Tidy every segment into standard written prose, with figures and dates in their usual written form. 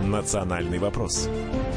«Национальный вопрос».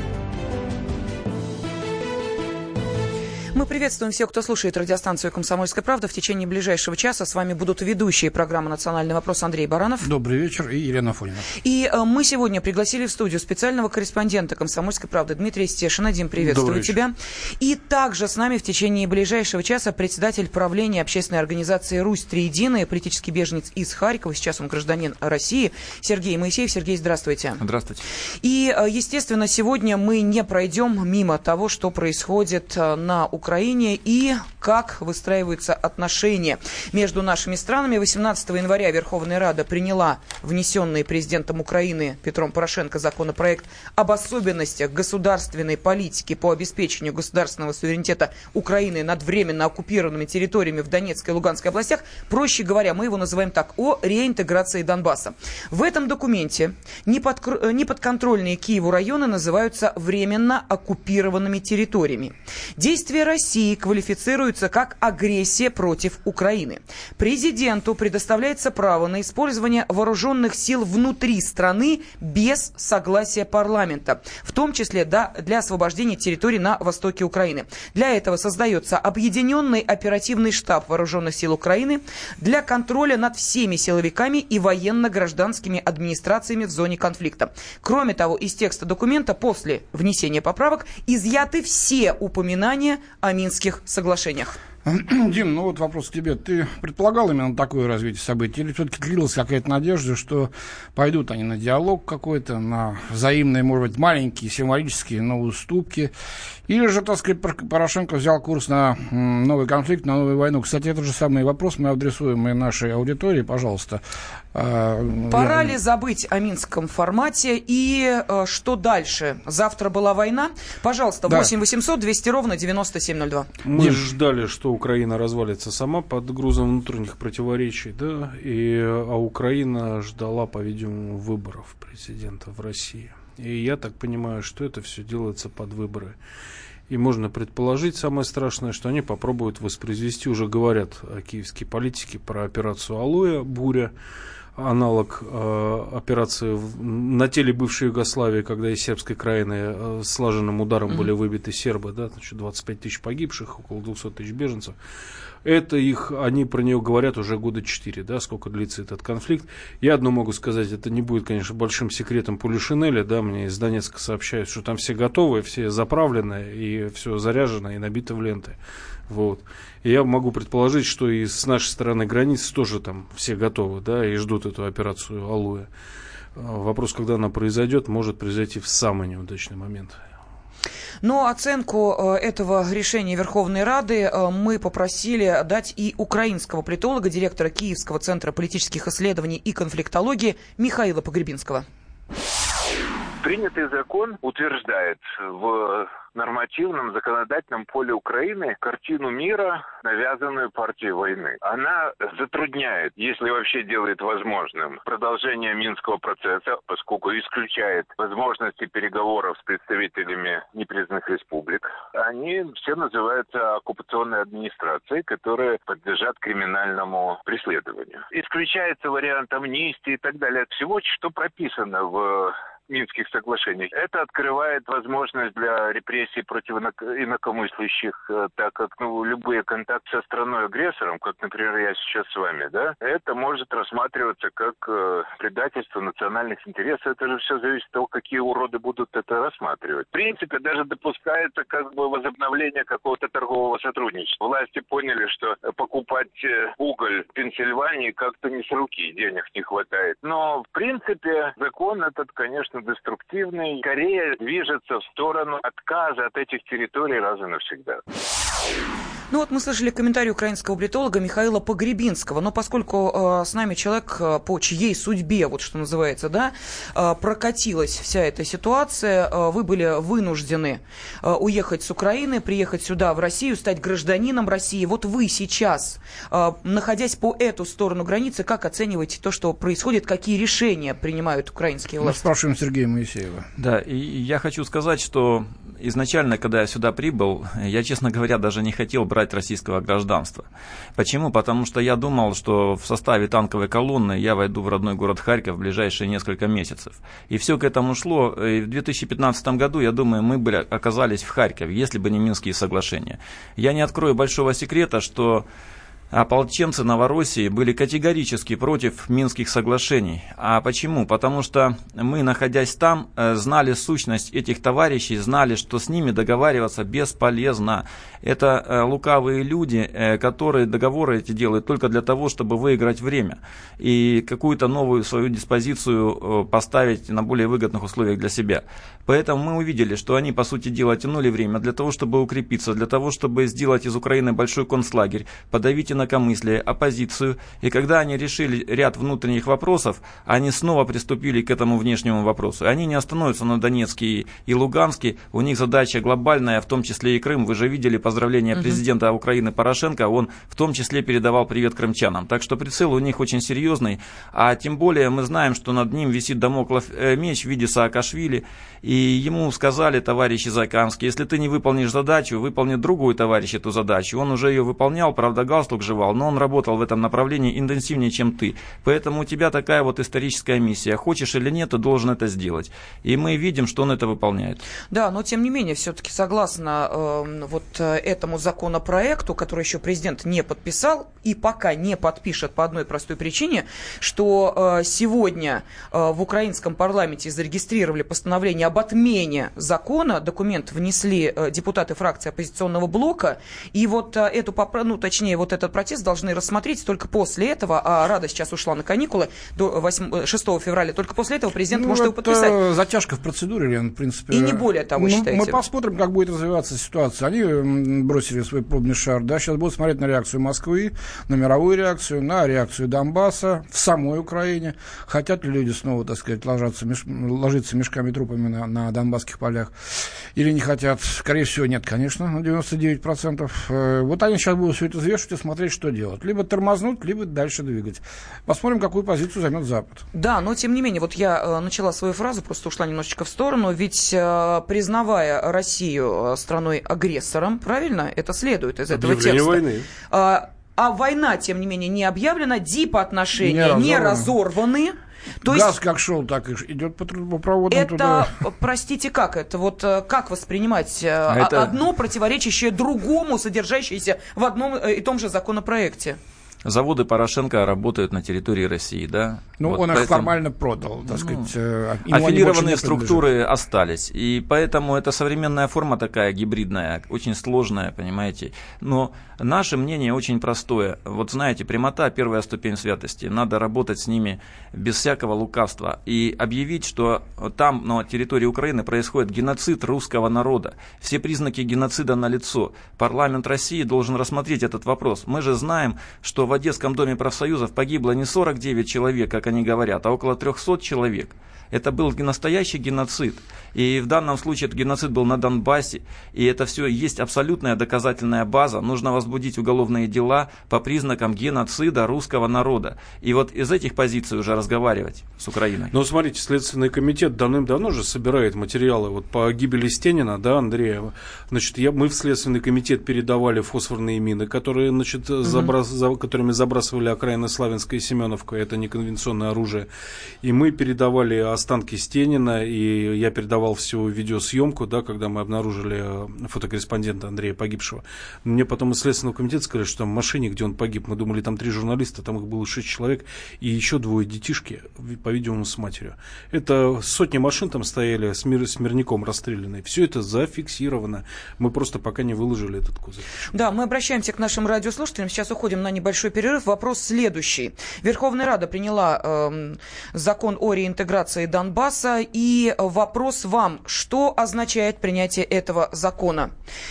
Мы приветствуем всех, кто слушает радиостанцию «Комсомольская правда». В течение ближайшего часа с вами будут ведущие программы «Национальный вопрос» Андрей Баранов. Добрый вечер. И Елена Афонина. И мы сегодня пригласили в студию специального корреспондента «Комсомольской правды» Дмитрия Стешина. Дим, приветствую тебя. И также с нами в течение ближайшего часа председатель правления общественной организации «Русь Триединая», политический беженец из Харькова, сейчас он гражданин России, Сергей Моисеев. Сергей, здравствуйте. Здравствуйте. И, естественно, сегодня мы не пройдем мимо того, что происходит на Украине и как выстраиваются отношения между нашими странами. 18 января Верховная Рада приняла внесенный президентом Украины Петром Порошенко законопроект об особенностях государственной политики по обеспечению государственного суверенитета Украины над временно оккупированными территориями в Донецкой и Луганской областях. Проще говоря, мы его называем так: о реинтеграции Донбасса. В этом документе неподконтрольные Киеву районы называются временно оккупированными территориями. Действия России квалифицируются как агрессия против Украины. Президенту предоставляется право на использование вооруженных сил внутри страны без согласия парламента, в том числе для освобождения территорий на востоке Украины. Для этого создается объединенный оперативный штаб вооруженных сил Украины для контроля над всеми силовиками и военно-гражданскими администрациями в зоне конфликта. Кроме того, из текста документа после внесения поправок изъяты все упоминания о Минских соглашениях. Дим, ну вот вопрос к тебе. Ты предполагал именно такое развитие событий? Или все-таки тлилась какая-то надежда, что пойдут они на диалог какой-то, на взаимные, может быть, маленькие, символические, но уступки? Или же, так сказать, Порошенко взял курс на новый конфликт, на новую войну? Кстати, этот же самый вопрос мы адресуем и нашей аудитории, пожалуйста. Пора ли забыть о минском формате и что дальше? Завтра была война? Пожалуйста, 8 800 200 ровно 9702. Мы ждали, что Украина развалится сама под грузом внутренних противоречий, да, а Украина ждала, по-видимому, выборов президента в России. И я так понимаю, что это все делается под выборы. И можно предположить, самое страшное, что они попробуют воспроизвести, уже говорят киевские политики, про операцию «Алоэ», «Буря», аналог операции на теле бывшей Югославии, когда из сербской краины слаженным ударом были выбиты сербы, да, 25 тысяч погибших, около 200 тысяч беженцев. Это они про нее говорят уже года 4, да, сколько длится этот конфликт. Я одно могу сказать, это не будет, конечно, большим секретом Полишинеля, да, мне из Донецка сообщают, что там все готовы, все заправлены, и все заряжено, и набито в ленты. Вот. И я могу предположить, что и с нашей стороны границы тоже там все готовы, да, и ждут эту операцию «Алоэ». Вопрос, когда она произойдет, может произойти в самый неудачный момент. Но оценку этого решения Верховной Рады мы попросили дать и украинского политолога, директора Киевского центра политических исследований и конфликтологии Михаила Погребинского. Принятый закон утверждает в нормативном законодательном поле Украины картину мира, навязанную партией войны. Она затрудняет, если вообще делает возможным, продолжение Минского процесса, поскольку исключает возможности переговоров с представителями непризнанных республик. Они все называются оккупационной администрацией, которые подлежат криминальному преследованию. Исключается вариант амнистии и так далее. Всего, что прописано в Минских соглашениях. Это открывает возможность для репрессий против инакомыслящих, так как любые контакты со страной-агрессором, как, например, я сейчас с вами, да, это может рассматриваться как предательство национальных интересов. Это же все зависит от того, какие уроды будут это рассматривать. В принципе, даже допускается возобновление какого-то торгового сотрудничества. Власти поняли, что покупать уголь в Пенсильвании как-то не с руки, денег не хватает. Но, в принципе, закон этот, конечно, деструктивный. Корея движется в сторону отказа от этих территорий раз и навсегда. Ну вот мы слышали комментарий украинского политолога Михаила Погребинского, но поскольку с нами человек, по чьей судьбе, вот что называется, да, прокатилась вся эта ситуация, вы были вынуждены уехать с Украины, приехать сюда, в Россию, стать гражданином России. Вот вы сейчас, находясь по эту сторону границы, как оцениваете то, что происходит, какие решения принимают украинские власти? Мы спрашиваем Сергея Моисеева. Да, и я хочу сказать, что изначально, когда я сюда прибыл, я, честно говоря, даже не хотел брать российского гражданства. Почему? Потому что я думал, что в составе танковой колонны я войду в родной город Харьков в ближайшие несколько месяцев. И все к этому шло. И в 2015 году, я думаю, мы бы оказались в Харькове, если бы не Минские соглашения. Я не открою большого секрета, что ополченцы Новороссии были категорически против Минских соглашений. А почему? Потому что мы, находясь там, знали сущность этих товарищей, знали, что с ними договариваться бесполезно. Это лукавые люди, которые договоры эти делают только для того, чтобы выиграть время и какую-то новую свою диспозицию поставить на более выгодных условиях для себя. Поэтому мы увидели, что они, по сути дела, тянули время для того, чтобы укрепиться, для того, чтобы сделать из Украины большой концлагерь, подавить инакомыслие, оппозицию. И когда они решили ряд внутренних вопросов, они снова приступили к этому внешнему вопросу. И они не остановятся на Донецке и Луганске. У них задача глобальная, в том числе и Крым. Вы же видели поздравления президента Украины Порошенко. Он в том числе передавал привет крымчанам. Так что прицел у них очень серьезный. А тем более мы знаем, что над ним висит дамоклов меч в виде Саакашвили. И ему сказали товарищи Заканские: если ты не выполнишь задачу, выполнит другой товарищ эту задачу. Он уже ее выполнял, правда, галстук жевал, но он работал в этом направлении интенсивнее, чем ты. Поэтому у тебя такая вот историческая миссия. Хочешь или нет, ты должен это сделать. И мы видим, что он это выполняет. Да, но тем не менее, все-таки согласно этому законопроекту, который еще президент не подписал и пока не подпишет по одной простой причине, что сегодня в украинском парламенте зарегистрировали постановление об отмене закона, документ внесли депутаты фракции оппозиционного блока, и вот этот протест должны рассмотреть только после этого, а Рада сейчас ушла на каникулы до 6 февраля, только после этого президент может его подписать. Затяжка в процедуре, Лен, в принципе. И не более того, считаете? Мы посмотрим, как будет развиваться ситуация. Они бросили свой пробный шар, да, сейчас будут смотреть на реакцию Москвы, на мировую реакцию, на реакцию Донбасса в самой Украине. Хотят ли люди снова, так сказать, ложиться мешками трупами на донбасских полях или не хотят? Скорее всего, нет, конечно, на 99%. Вот они сейчас будут все это взвешивать и смотреть, что делать. Либо тормознуть, либо дальше двигать. Посмотрим, какую позицию займет Запад. Да, но тем не менее, вот я начала свою фразу, просто ушла немножечко в сторону, ведь признавая Россию страной-агрессором, правильно, это следует из этого текста. Войны. А война, тем не менее, не объявлена, дипотношения не разорваны. То газ есть, как шел, так и идет по проводам это, туда. простите, как это? Вот как воспринимать одно противоречащее другому, содержащееся в одном и том же законопроекте? Заводы Порошенко работают на территории России, да? Ну, вот он их поэтому формально продал, так сказать. Аффилированные структуры остались. И поэтому это современная форма такая гибридная, очень сложная, понимаете. Но наше мнение очень простое. Вот знаете, прямота – первая ступень святости. Надо работать с ними без всякого лукавства. И объявить, что там, на территории Украины, происходит геноцид русского народа. Все признаки геноцида налицо. Парламент России должен рассмотреть этот вопрос. Мы же знаем, что в Одесском доме профсоюзов погибло не 49 человек, как они говорят, а около 300 человек. Это был настоящий геноцид. И в данном случае этот геноцид был на Донбассе. И это все есть абсолютная доказательная база. Нужно возбудить уголовные дела по признакам геноцида русского народа. И вот из этих позиций уже разговаривать с Украиной. Ну, смотрите, Следственный комитет давным-давно же собирает материалы вот по гибели Стенина, да, Андрея. Значит, мы в Следственный комитет передавали фосфорные мины, которые, значит, которыми забрасывали окраины Славянска и Семеновка. Это неконвенционное оружие. И мы передавали останки Стенина, и я передавал всю видеосъемку, да, когда мы обнаружили фотокорреспондента Андрея погибшего. Мне потом из Следственного комитета сказали, что там в машине, где он погиб, мы думали, там 3 журналиста, там их было 6 человек, и еще 2 детишки, по-видимому, с матерью. Это сотни машин там стояли с мирняком расстрелянные. Все это зафиксировано. Мы просто пока не выложили этот кузов. Да, мы обращаемся к нашим радиослушателям. Сейчас уходим на небольшой перерыв. Вопрос следующий. Верховная Рада приняла закон о реинтеграции Донбасса, и вопрос вам, что означает принятие этого закона?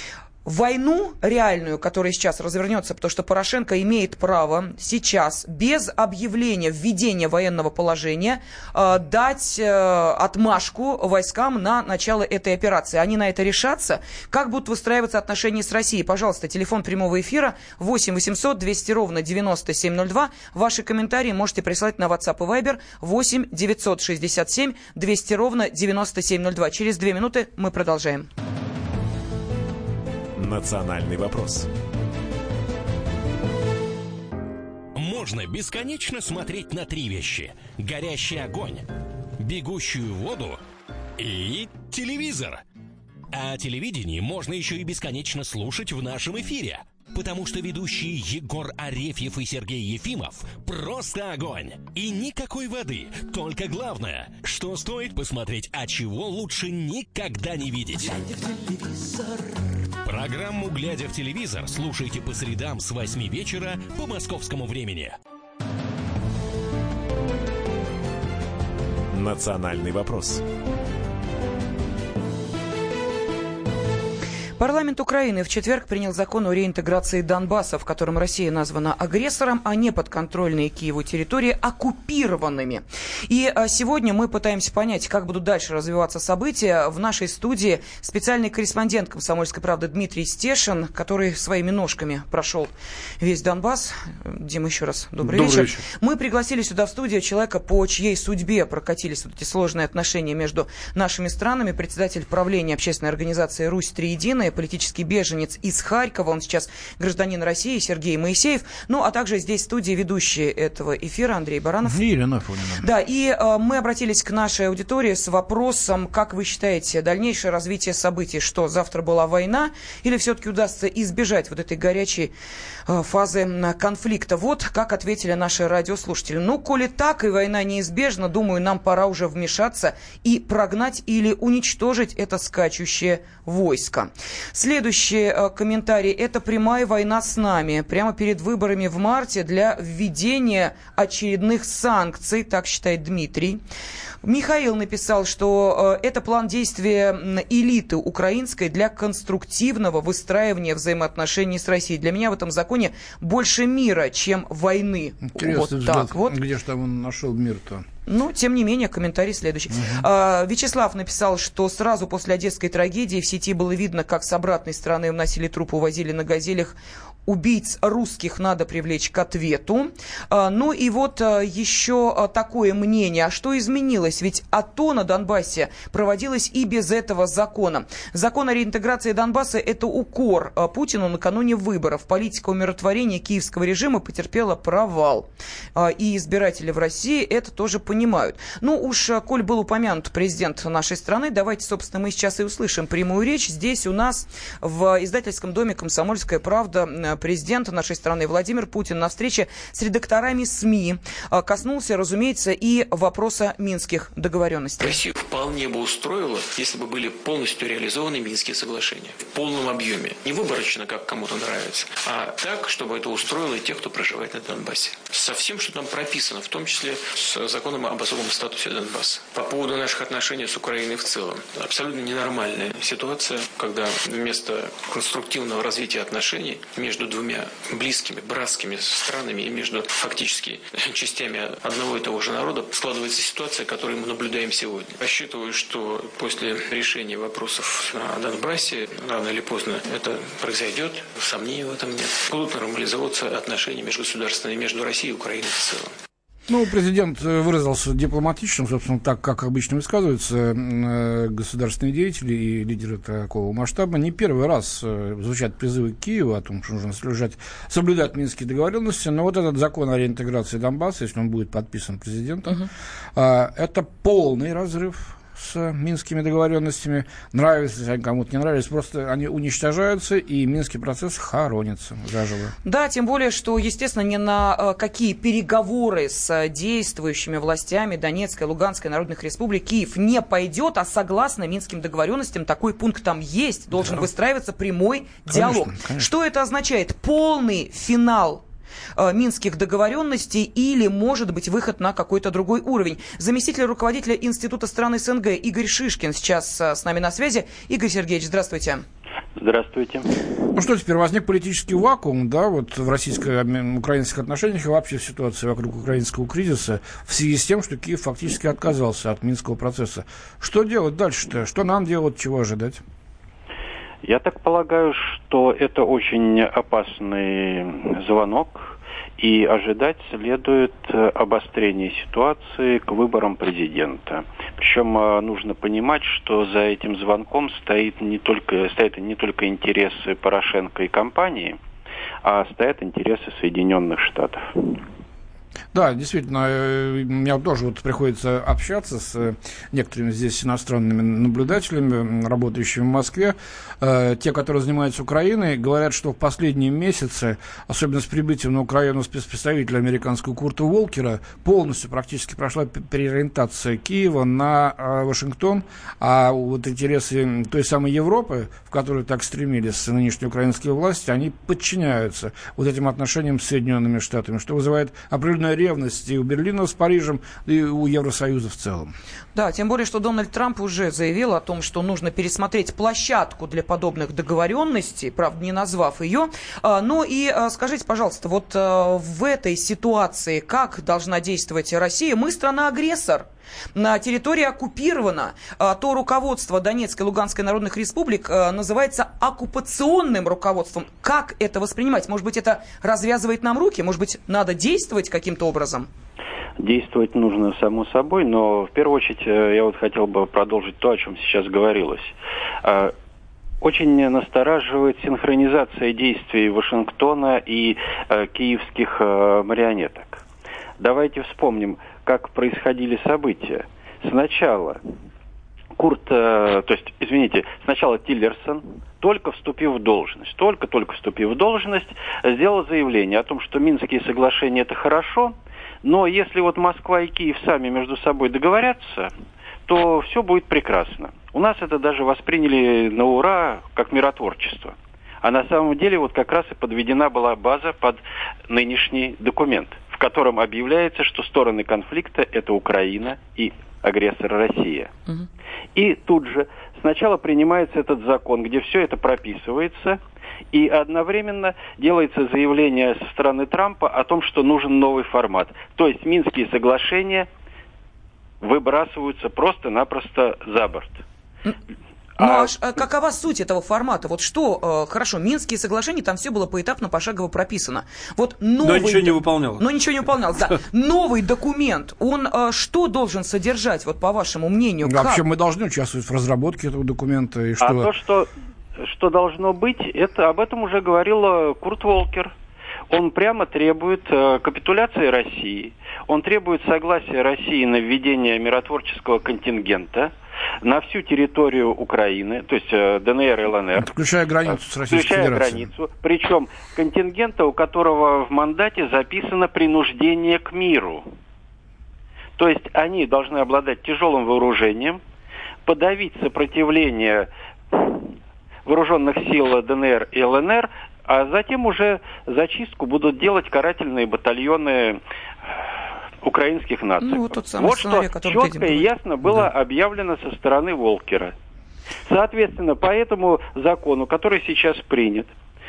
Войну реальную, которая сейчас развернется, потому что Порошенко имеет право сейчас без объявления введения военного положения дать отмашку войскам на начало этой операции. Они на это решатся. Как будут выстраиваться отношения с Россией? Пожалуйста, телефон прямого эфира 8 800 200 ровно 9702. Ваши комментарии можете присылать на WhatsApp и Viber 8 967 200 ровно 9702. Через 2 минуты мы продолжаем. «Национальный вопрос». Можно бесконечно смотреть на три вещи: горящий огонь, бегущую воду и телевизор. А телевидение можно еще и бесконечно слушать в нашем эфире, потому что ведущие Егор Арефьев и Сергей Ефимов просто огонь. И никакой воды, только главное, что стоит посмотреть, а чего лучше никогда не видеть. Глядя в телевизор. Программу «Глядя в телевизор» слушайте по средам с 8 вечера по московскому времени. «Национальный вопрос». Парламент Украины в четверг принял закон о реинтеграции Донбасса, в котором Россия названа агрессором, а неподконтрольные Киеву территории оккупированными. И сегодня мы пытаемся понять, как будут дальше развиваться события. В нашей студии специальный корреспондент «Комсомольской правды» Дмитрий Стешин, который своими ножками прошел весь Донбасс. Дима, еще раз добрый вечер. Мы пригласили сюда в студию человека, по чьей судьбе прокатились вот эти сложные отношения между нашими странами, председатель правления общественной организации «Русь Триединая», политический беженец из Харькова, он сейчас гражданин России, Сергей Моисеев, ну, а также здесь в студии ведущий этого эфира Андрей Баранов. Елена Афонина. Да, и мы обратились к нашей аудитории с вопросом, как вы считаете, дальнейшее развитие событий, что завтра была война, или все-таки удастся избежать вот этой горячей фазы конфликта? Вот как ответили наши радиослушатели. Ну, коли так и война неизбежна, думаю, нам пора уже вмешаться и прогнать или уничтожить это скачущее войско. Следующий комментарий. Это прямая война с нами. Прямо перед выборами в марте для введения очередных санкций, так считает Дмитрий. Михаил написал, что это план действия элиты украинской для конструктивного выстраивания взаимоотношений с Россией. Для меня в этом законе больше мира, чем войны. Интересный вот взгляд. Так вот. Где же там он нашел мир-то? Ну, тем не менее, комментарий следующий. Вячеслав написал, что сразу после одесской трагедии в сети было видно, как с обратной стороны вносили труп, увозили на «Газелях». Убийц русских надо привлечь к ответу. Ну и вот еще такое мнение. А что изменилось? Ведь АТО на Донбассе проводилось и без этого закона. Закон о реинтеграции Донбасса – это укор Путину накануне выборов. Политика умиротворения киевского режима потерпела провал. И избиратели в России это тоже понимают. Ну уж, коль был упомянут президент нашей страны, давайте, собственно, мы сейчас и услышим прямую речь. Здесь у нас в издательском доме «Комсомольская правда» президента нашей страны Владимир Путин на встрече с редакторами СМИ коснулся, разумеется, и вопроса минских договоренностей. Россию вполне бы устроило, если бы были полностью реализованы Минские соглашения в полном объеме. Не выборочно, как кому-то нравится, а так, чтобы это устроило и тех, кто проживает на Донбассе. Со всем, что там прописано, в том числе с законом об особом статусе Донбасса. По поводу наших отношений с Украиной в целом. Абсолютно ненормальная ситуация, когда вместо конструктивного развития отношений между двумя близкими, братскими странами и между фактически частями одного и того же народа складывается ситуация, которую мы наблюдаем сегодня. Рассчитываю, что после решения вопросов на Донбассе, рано или поздно это произойдет, сомнений в этом нет. Будут нормализовываться отношения между государствами, между Россией и Украиной в целом. Ну, президент выразился дипломатично, собственно, так, как обычно высказываются государственные деятели и лидеры такого масштаба. Не первый раз звучат призывы к Киеву о том, что нужно соблюдать минские договоренности, но вот этот закон о реинтеграции Донбасса, если он будет подписан президентом, это полный разрыв с минскими договоренностями. Нравится, они кому-то не нравится, просто они уничтожаются, и минский процесс хоронится заживо. Да, тем более, что, естественно, ни на какие переговоры с действующими властями Донецкой, Луганской народных республик Киев не пойдет, а согласно минским договоренностям, такой пункт там есть, должен выстраиваться прямой диалог. Конечно. Что это означает? Полный финал минских договоренностей или, может быть, выход на какой-то другой уровень. Заместитель руководителя Института стран СНГ Игорь Шишкин сейчас с нами на связи. Игорь Сергеевич, здравствуйте. Здравствуйте. Ну что, теперь возник политический вакуум, да, вот в российско-украинских отношениях и вообще в ситуации вокруг украинского кризиса в связи с тем, что Киев фактически отказался от минского процесса. Что делать дальше-то? Что нам делать, чего ожидать? Я так полагаю, что это очень опасный звонок, И ожидать следует обострения ситуации к выборам президента. Причем нужно понимать, что за этим звонком стоят не только интересы Порошенко и компании, а стоят интересы Соединенных Штатов. Да, действительно, мне тоже вот приходится общаться с некоторыми здесь иностранными наблюдателями, работающими в Москве. Те, которые занимаются Украиной, говорят, что в последние месяцы, особенно с прибытием на Украину спецпредставителя американского Курта Волкера, полностью практически прошла переориентация Киева на Вашингтон, а вот интересы той самой Европы, в которую так стремились нынешние украинские власти, они подчиняются вот этим отношениям с Соединенными Штатами, что вызывает определенную ревность и у Берлина с Парижем, и у Евросоюза в целом. Да, тем более, что Дональд Трамп уже заявил о том, что нужно пересмотреть площадку для подобных договоренностей, правда, не назвав ее. Ну и скажите, пожалуйста, вот в этой ситуации как должна действовать Россия? Мы страна-агрессор. На территории оккупирована. То руководство Донецкой и Луганской народных республик называется оккупационным руководством. Как это воспринимать? Может быть, это развязывает нам руки? Может быть, надо действовать каким-то образом? Действовать нужно, само собой, но в первую очередь я вот хотел бы продолжить то, о чем сейчас говорилось. Очень настораживает синхронизация действий Вашингтона и киевских марионеток. Давайте вспомним, как происходили события. Сначала сначала Тиллерсон, только вступив в должность, сделал заявление о том, что Минские соглашения – это хорошо, но если вот Москва и Киев сами между собой договорятся, то все будет прекрасно. У нас это даже восприняли на ура, как миротворчество. А на самом деле вот как раз и подведена была база под нынешний документ, в котором объявляется, что стороны конфликта – это Украина и агрессор Россия. Угу. И тут же сначала принимается этот закон, где все это прописывается, и одновременно делается заявление со стороны Трампа о том, что нужен новый формат. То есть Минские соглашения выбрасываются просто-напросто за борт. Ну, какова суть этого формата? Вот что, хорошо, Минские соглашения, там все было поэтапно, пошагово прописано. Вот новый... Но ничего не выполнялось. Но ничего не выполнялось, да. Новый документ, он что должен содержать, вот по вашему мнению? Вообще мы должны участвовать в разработке этого документа. И что... А то, что должно быть, об этом уже говорил Курт Волкер. Он прямо требует капитуляции России. Он требует согласия России на введение миротворческого контингента на всю территорию Украины, то есть ДНР и ЛНР. Включая границу с Российской Федерацией. Причем контингента, у которого в мандате записано принуждение к миру. То есть они должны обладать тяжелым вооружением, подавить сопротивление вооруженных сил ДНР и ЛНР, а затем уже зачистку будут делать карательные батальоны украинских наций. Ну, вот тот самый сценарий, что четко и ясно было объявлено со стороны Волкера. Соответственно, по этому закону, который сейчас принят,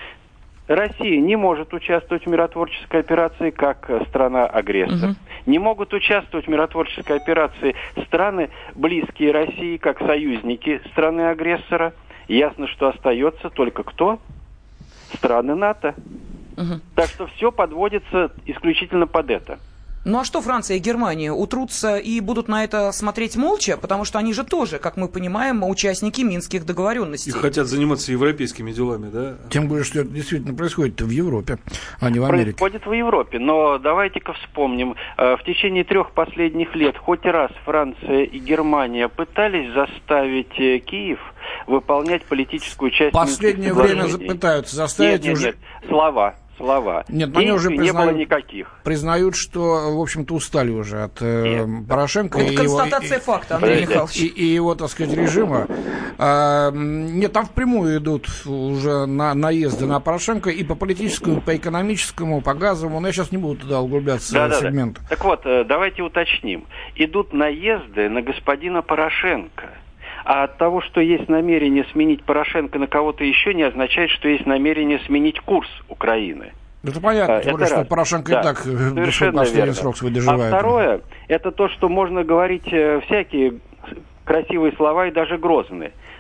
Россия не может участвовать в миротворческой операции как страна-агрессор. Угу. Не могут участвовать в миротворческой операции страны, близкие России, как союзники страны-агрессора. Ясно, что остается только кто? Страны НАТО. Угу. Так что все подводится исключительно под это. Ну а что Франция и Германия утрутся и будут на это смотреть молча? Потому что они же тоже, как мы понимаем, участники Минских договоренностей. И хотят заниматься европейскими делами, да? Тем более, что это действительно происходит в Европе, а не в Америке. Происходит в Европе, но давайте-ка вспомним. В течение 3 последних лет хоть раз Франция и Германия пытались заставить Киев выполнять политическую часть Минских соглашений. В последнее время пытаются заставить уже... Нет, слова. Нет, они уже не было никаких. Признают, что, в общем-то, устали уже от Порошенко. Это констатация факта, Андрей Михайлович. И его, так сказать, режима. Нет, там впрямую идут уже наезды на Порошенко и по политическому, и по экономическому, по газовому. Но я сейчас не буду туда углубляться в сегмент. Так вот, давайте уточним. Идут наезды на господина Порошенко. А от того, что есть намерение сменить Порошенко на кого-то еще, не означает, что есть намерение сменить курс Украины. Это понятно, тем более, что Порошенко и так последний срок свой доживает. А второе, это то, что можно говорить всякие красивые слова и даже грозные.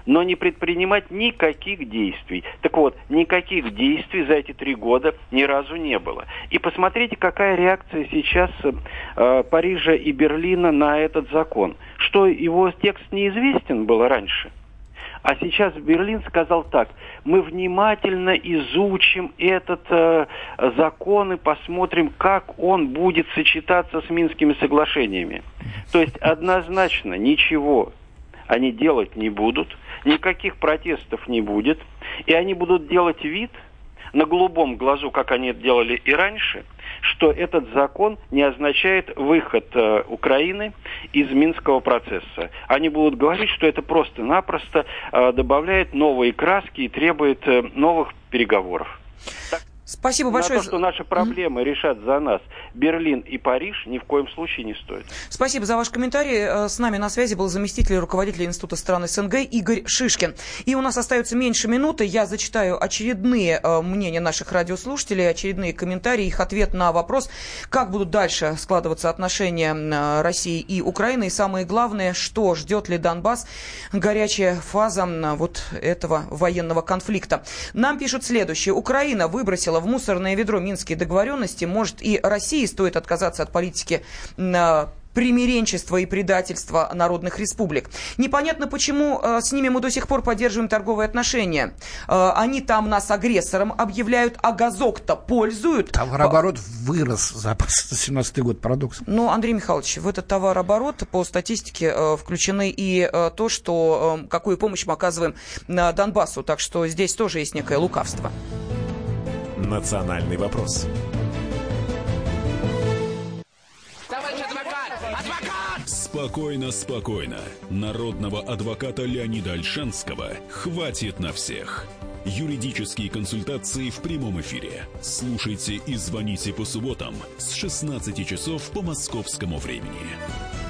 но не предпринимать никаких действий. Так вот, никаких действий за эти 3 года ни разу не было. И посмотрите, какая реакция сейчас Парижа и Берлина на этот закон. Что его текст неизвестен был раньше. А сейчас Берлин сказал так: мы внимательно изучим этот закон и посмотрим, как он будет сочетаться с Минскими соглашениями. То есть однозначно ничего они делать не будут, никаких протестов не будет, и они будут делать вид на голубом глазу, как они это делали и раньше, что этот закон не означает выход Украины из Минского процесса. Они будут говорить, что это просто-напросто добавляет новые краски и требует новых переговоров. Спасибо большое. На то, что наши проблемы решат за нас Берлин и Париж, ни в коем случае не стоит. Спасибо за ваш комментарий. С нами на связи был заместитель руководителя Института стран СНГ Игорь Шишкин. И у нас остается меньше минуты. Я зачитаю очередные мнения наших радиослушателей, очередные комментарии, их ответ на вопрос, как будут дальше складываться отношения России и Украины. И самое главное, что ждет ли Донбасс, горячая фаза вот этого военного конфликта. Нам пишут следующее. Украина выбросила в мусорное ведро минские договоренности. Может, и России стоит отказаться от политики примиренчества и предательства народных республик. Непонятно, почему с ними мы до сих пор поддерживаем торговые отношения. Они там нас агрессором объявляют, а газок-то пользуют. Товарооборот вырос за 2017 год, парадокс. Ну, Андрей Михайлович, в этот товарооборот по статистике включены и то, что какую помощь мы оказываем Донбассу. Так что здесь тоже есть некое лукавство. «Национальный вопрос». Спокойно, спокойно. Народного адвоката Леонида Ольшанского хватит на всех. Юридические консультации в прямом эфире. Слушайте и звоните по субботам с 16 часов по московскому времени.